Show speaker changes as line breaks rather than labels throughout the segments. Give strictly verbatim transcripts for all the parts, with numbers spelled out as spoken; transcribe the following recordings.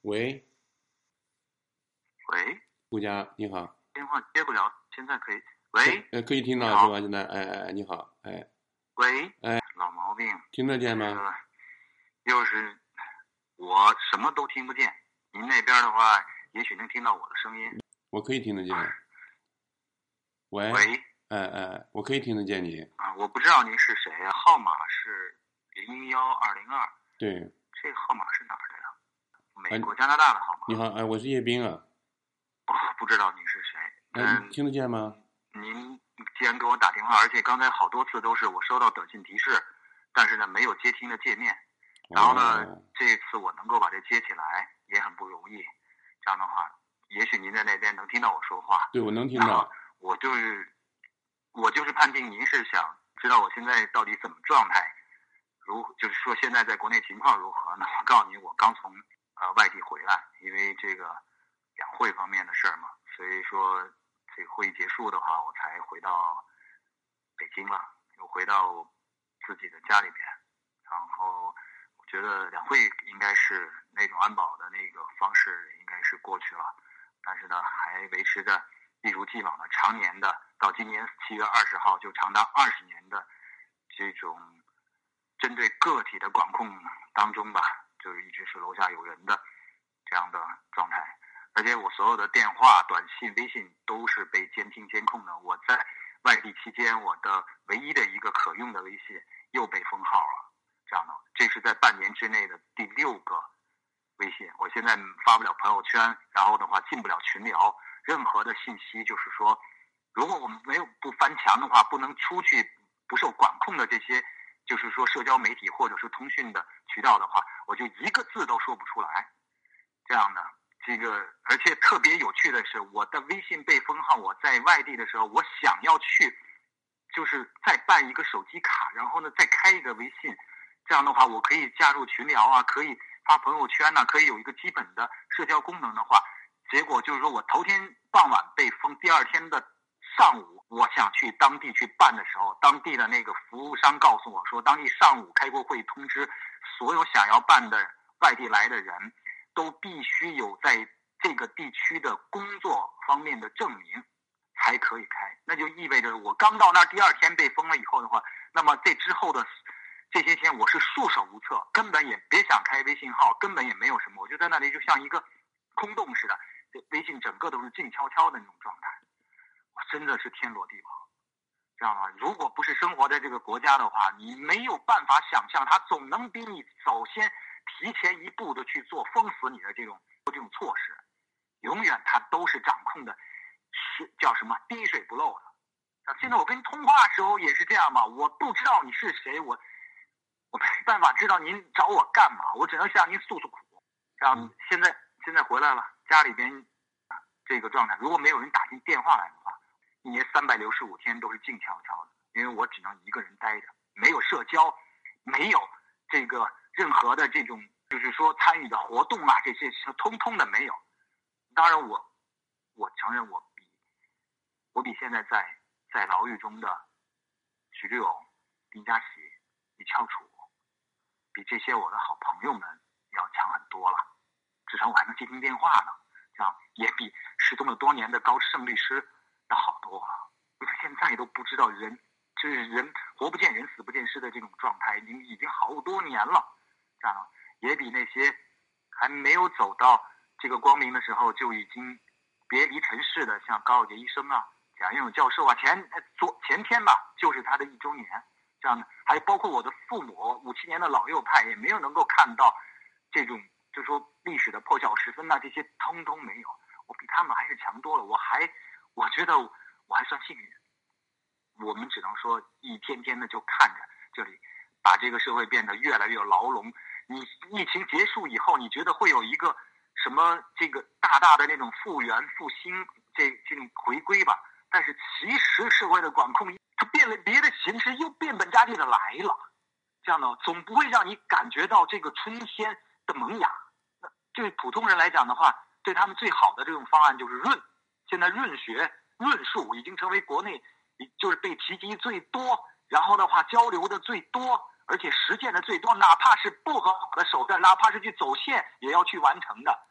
喂，
喂，
顾佳，你好。
电话接不了，现在可以。
可
喂，
呃可以听
你好。
到是吧？现在，哎哎，你好，哎，
喂，
哎，
老毛病，
听得见
这
吗？
个又是我什么都听不见。您那边的话，也许能听到我的声音。
我可以听得见。喂，
喂，
哎哎，我可以听得见你。
啊，我不知道您是谁啊？号码是零幺二零二。
对，
这号码是哪儿的呀？美
哎
国、加拿大的号码。
你好，哎，我是叶斌啊。
哦，不知道您是谁。
哎，
嗯
你，听得见吗？
您既然给我打电话，而且刚才好多次都是我收到短信提示，但是呢没有接听的界面。然后呢，
哦，
这次我能够把这接起来也很不容易。这样的话，也许您在那边能听到我说话。
对，我能听
然后
到。
我就是我就是判定您是想知道我现在到底怎么状态，如就是说现在在国内情况如何呢？我告诉你，我刚从呃外地回来，因为这个两会方面的事儿嘛，所以说这个会议结束的话，我才回到北京了，又回到自己的家里边。然后我觉得两会应该是那种安保的那个方式应该是过去了，但是呢还维持着一如既往的常年的，到今年七月二十号就长达二十年的这种针对个体的管控当中吧，就是一直是楼下有人的这样的状态。而且我所有的电话、短信、微信都是被监听监控的。我在外地期间，我的唯一的一个可用的微信又被封号了。这样的，这是在半年之内的第六个微信。我现在发不了朋友圈，然后的话进不了群聊，任何的信息就是说，如果我们没有不翻墙的话，不能出去不受管控的这些，就是说社交媒体或者是通讯的渠道的话，我就一个字都说不出来。这样的。这个，而且特别有趣的是，我的微信被封号。我在外地的时候，我想要去，就是再办一个手机卡，然后呢再开一个微信，这样的话我可以加入群聊啊，可以发朋友圈呐、啊，可以有一个基本的社交功能的话，结果就是说我头天傍晚被封，第二天的上午我想去当地去办的时候，当地的那个服务商告诉我说，当地上午开过会通知所有想要办的外地来的人都必须有在这个地区的工作方面的证明才可以开。那就意味着我刚到那儿第二天被封了以后的话，那么这之后的这些天我是束手无策，根本也别想开微信号，根本也没有什么，我就在那里就像一个空洞似的，微信整个都是静悄悄的那种状态。我真的是天罗地网，知道吗？如果不是生活在这个国家的话，你没有办法想象，他总能比你首先提前一步的去做封死你的这种这种措施，永远他都是掌控的，是叫什么滴水不漏的。现在我跟你通话的时候也是这样嘛，我不知道你是谁，我我没办法知道您找我干嘛，我只能向您诉诉苦。然后现在现在回来了，家里边这个状态，如果没有人打进电话来的话，一年三百六十五天都是静悄悄的，因为我只能一个人待着，没有社交，没有这个任何的这种就是说参与的活动啊，这些通通的没有。当然我我承认我比我比现在在在牢狱中的许志勇、林佳琪、李翘楚，比这些我的好朋友们要强很多了，至少我还能接听电话呢，这样也比失踪了多年的高胜律师要好多了。因为现在都不知道人就是人活不见人死不见尸的这种状态，已经已经好多年了，这样也比那些还没有走到这个光明的时候就已经别离尘世的，像高晓杰医生啊、贾元勇教授啊，前昨前天吧，就是他的一周年，这样的，还包括我的父母五七年的老右派，也没有能够看到这种，就是说历史的破晓时分呐、啊，这些通通没有。我比他们还是强多了，我还我觉得我还算幸运。我们只能说一天天的就看着这里把这个社会变得越来越牢笼。你疫情结束以后，你觉得会有一个什么这个大大的那种复原复兴这这种回归吧？但是其实社会的管控它变了别的形式，又变本加厉的来了，这样呢总不会让你感觉到这个春天的萌芽。那对普通人来讲的话，对他们最好的这种方案就是润。现在润学论述已经成为国内就是被提及最多，然后的话交流的最多，而且实践的最多，哪怕是不合法的手段，哪怕是去走线也要去完成的。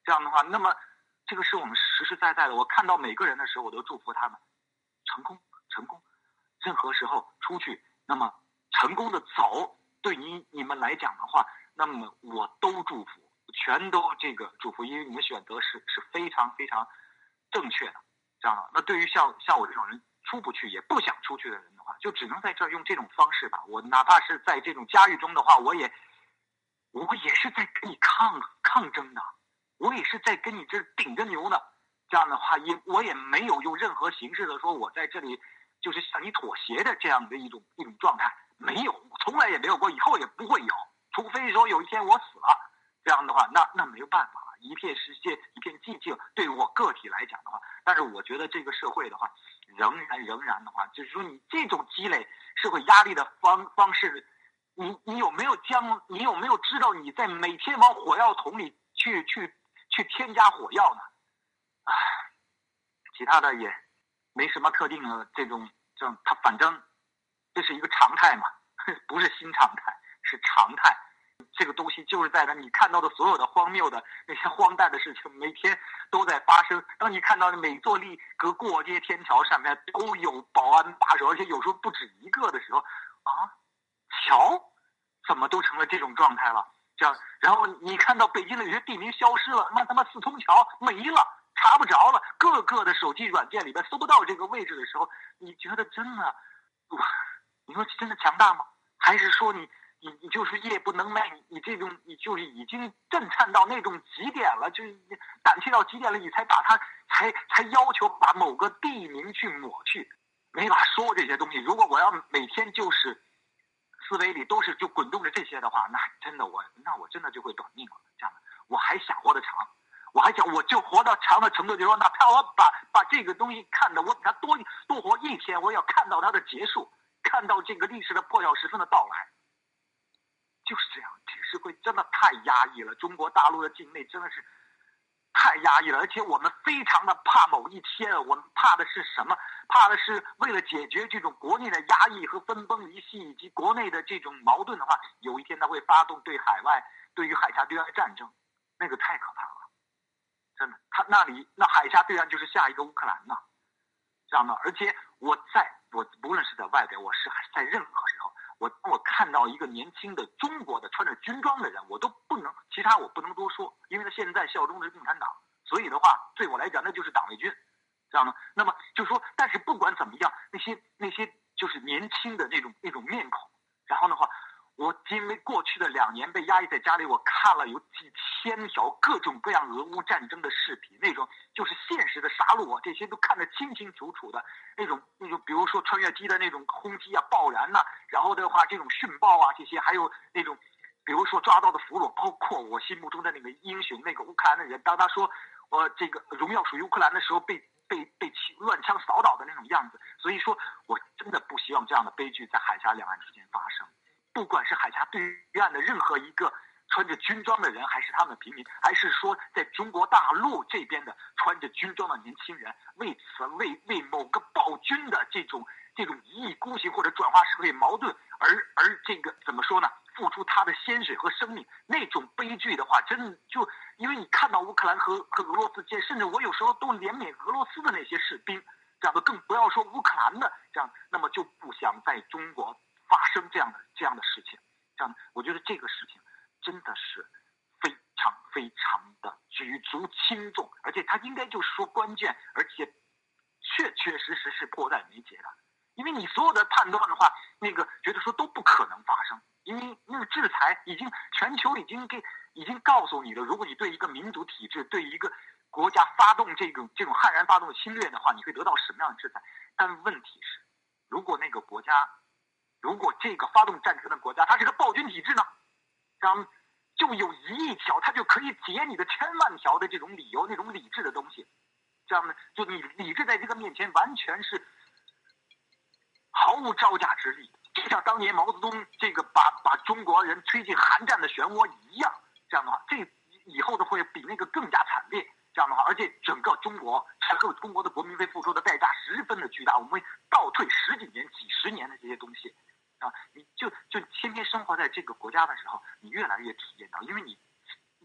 这样的话，那么这个是我们实实在在的。我看到每个人的时候，我都祝福他们成功，成功。任何时候出去，那么成功的走，对你你们来讲的话，那么我都祝福，全都这个祝福，因为你们选择是是非常非常正确的。这样的，那对于像像我这种人出不去也不想出去的人的话，就只能在这儿用这种方式吧。我哪怕是在这种家狱中的话，我也我也是在跟你抗抗争的，我也是在跟你这顶着牛的。这样的话，也我也没有用任何形式的说我在这里就是向你妥协的这样的一种一种状态，没有，从来也没有过，以后也不会有，除非说有一天我死了，这样的话，那那没有办法了，一片世界一片寂静。对于我个体来讲的话，但是我觉得这个社会的话，仍然仍然的话，就是说你这种积累社会压力的方方式，你你有没有将你有没有知道你在每天往火药桶里去去去添加火药呢？啊，其他的也没什么特定的这种这种，它反正这是一个常态嘛，不是新常态，是常态。这个东西就是在那你看到的所有的荒谬的那些荒诞的事情，每天都在发生。当你看到的每座立隔过街天桥上面都有保安把守，而且有时候不止一个的时候，啊，桥怎么都成了这种状态了？这样，然后你看到北京的有些地名消失了，那他妈四通桥没了。查不着了，各个的手机软件里边搜不到这个位置的时候，你觉得真的，你说真的强大吗？还是说你你你就是夜不能寐，你你这种你就是已经震颤到那种极点了，就是胆怯到极点了，你才把它才才要求把某个地名去抹去，没法说这些东西。如果我要每天就是思维里都是就滚动着这些的话，那真的我那我真的就会短命了。这样的，我还想活得长。我还想，我就活到长的程度，就是说，哪怕我把把这个东西看的，我给他多多活一天，我也要看到它的结束，看到这个历史的破晓时分的到来。就是这样，这个社会真的太压抑了，中国大陆的境内真的是太压抑了，而且我们非常的怕某一天，我们怕的是什么？怕的是为了解决这种国内的压抑和分崩离析，以及国内的这种矛盾的话，有一天他会发动对海外、对于海峡对岸战争，那个太可怕了。真的，他那里那海峡对岸就是下一个乌克兰呐，这样的。而且我在我无论是在外边，我是在任何时候，我我看到一个年轻的中国的穿着军装的人，我都不能，其他我不能多说，因为他现在效忠的是共产党，所以的话，对我来讲那就是党卫军，这样的。那么就是说，但是不管怎么样，那些那些就是年轻的那种那种面孔，然后的话。我因为过去的两年被压抑在家里，我看了有几千条各种各样俄乌战争的视频，那种就是现实的杀戮啊，这些都看得清清楚楚的。那种那种，比如说穿越机的那种轰击啊、爆燃呐、啊，然后的话这种殉爆啊，这些还有那种，比如说抓到的俘虏，包括我心目中的那个英雄，那个乌克兰的人，当他说我、呃、这个荣耀属于乌克兰的时候，被被被乱枪扫倒的那种样子。所以说我真的不希望这样的悲剧在海峡两岸之间发生。不管是海峡对岸的任何一个穿着军装的人，还是他们平民，还是说在中国大陆这边的穿着军装的年轻人，为此为为某个暴君的这种这种一意孤行或者转化社会矛盾而而这个怎么说呢？付出他的鲜血和生命，那种悲剧的话，真的就因为你看到乌克兰和和俄罗斯间，甚至我有时候都怜悯俄罗斯的那些士兵，这样的更不要说乌克兰的这样，那么就不想在中国发生这样的这样的事情，这样我觉得这个事情真的是非常非常的举足轻重，而且它应该就是说关键，而且确确实实是迫在眉睫的。因为你所有的判断的话，那个觉得说都不可能发生，因为那个制裁已经全球已经给已经告诉你了，如果你对一个民主体制、对一个国家发动这种这种悍然发动的侵略的话，你会得到什么样的制裁？但问题是，如果那个国家如果这个发动战争的国家它是个暴君体制呢，这样就有一亿条，它就可以解你的千万条的这种理由，那种理智的东西，这样呢，就你理智在这个面前完全是毫无招架之力，就像当年毛泽东这个把把中国人推进寒战的漩涡一样。这样的话，这以后的会比那个更加惨烈。这样的话，而且整个中国，整个中国的国民会付出的代价十分的巨大，我们会倒退十几年、几十年的这些东西。啊，你就就天天生活在这个国家的时候，你越来越体验到，因为你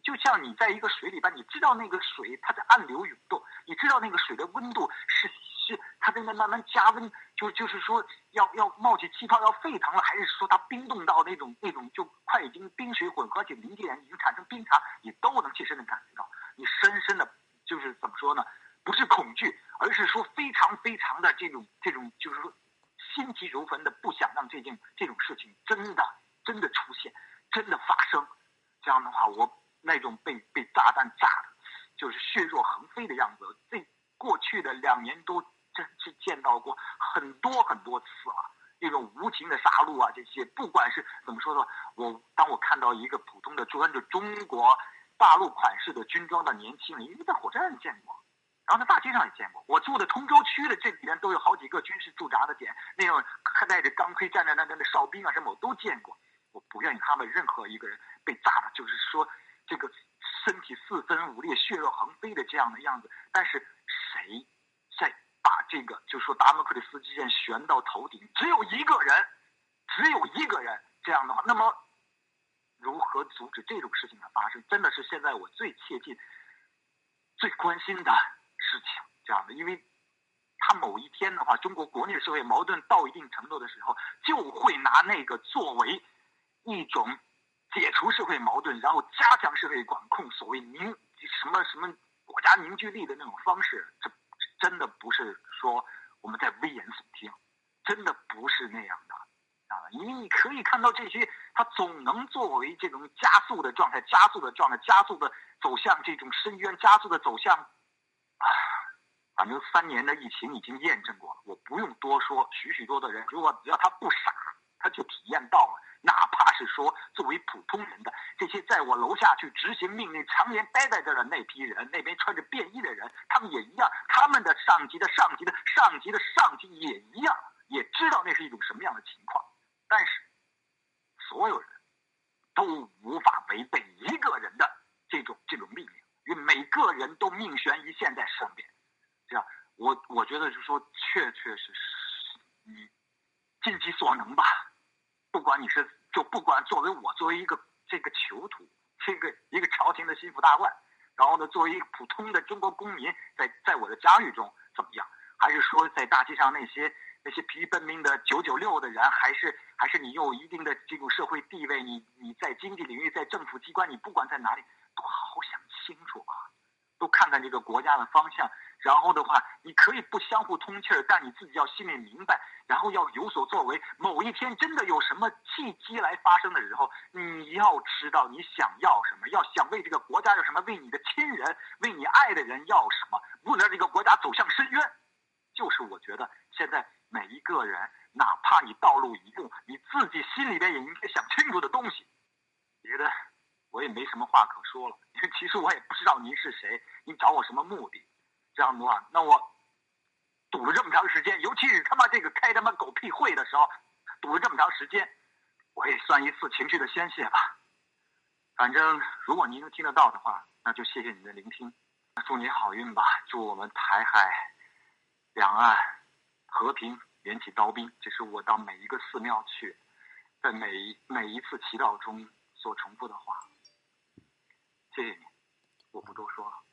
就像你在一个水里边，你知道那个水它在暗流涌动，你知道那个水的温度是是它正在慢慢加温，就就是说要要冒起气泡要沸腾了，还是说它冰冻到那种那种就快已经冰水混合起凝结已经产生冰碴，你都能切身的感觉到，你深深的就是怎么说呢？不是恐惧，而是说非常非常的这种这种就是说心急如焚的不想让这件这种事情真的真的出现，真的发生。这样的话，我那种被被炸弹炸的，就是血肉横飞的样子。这过去的两年多，真是见到过很多很多次了。那种无情的杀戮啊，这些不管是怎么说呢，我当我看到一个普通的穿着中国大陆款式的军装的年轻人，因为在火车站见过，然后在大街上也见过。我住的通州区的这里边都有好几个军事驻扎的点，那种带着钢盔站在那边的哨兵啊什么我都见过。我不愿意他们任何一个人被炸的，就是说这个身体四分五裂、血肉横飞的这样的样子。但是谁在把这个就是说达摩克里斯之剑悬到头顶？只有一个人，只有一个人。这样的话，那么如何阻止这种事情的发生？真的是现在我最切近、最关心的事情。这样的，因为他某一天的话，中国国内的社会矛盾到一定程度的时候，就会拿那个作为一种解除社会矛盾，然后加强社会管控，所谓凝什么什么国家凝聚力的那种方式，这真的不是说我们在危言耸听，真的不是那样的啊！因为你可以看到这些，它总能作为这种加速的状态、加速的状态、加速的走向这种深渊、加速的走向啊！反正三年的疫情已经验证过了，我不用多说，许许多的人，如果只要他不傻，他就体验到了。哪怕是说作为普通人的这些在我楼下去执行命令常年待在这儿的那批人，那边穿着便衣的人，他们也一样，他们的上级的上级的上级的上级也一样，也知道那是一种什么样的情况。但是所有人都无法违背一个人的这种这种命令，因为每个人都命悬一线在身边。这样我我觉得就是说确确实实你尽其所能吧，不管你是就不管作为我作为一个这个囚徒，这个一个朝廷的心腹大官，然后呢作为一个普通的中国公民，在在我的家狱中怎么样，还是说在大街上那些那些疲于奔命的九九六的人，还是还是你有一定的这种社会地位，你你在经济领域，在政府机关，你不管在哪里，都好好想清楚啊，都看看这个国家的方向。然后的话，你可以不相互通气儿，但你自己要心里明白，然后要有所作为。某一天真的有什么契机来发生的时候，你要知道你想要什么，要想为这个国家要什么，为你的亲人、为你爱的人要什么，不能让这个国家走向深渊。就是我觉得现在每一个人，哪怕你道路一步，你自己心里边也应该想清楚的东西。别的我也没什么话可说了，因为其实我也不知道您是谁，您找我什么目的。这样的话，那我堵了这么长时间，尤其是他妈这个开他妈狗屁会的时候，堵了这么长时间，我也算一次情绪的宣泄吧。反正如果您能听得到的话，那就谢谢您的聆听，祝您好运吧，祝我们台海两岸和平，免起刀兵。这是我到每一个寺庙去，在每每一次祈祷中所重复的话。谢谢您，我不多说了。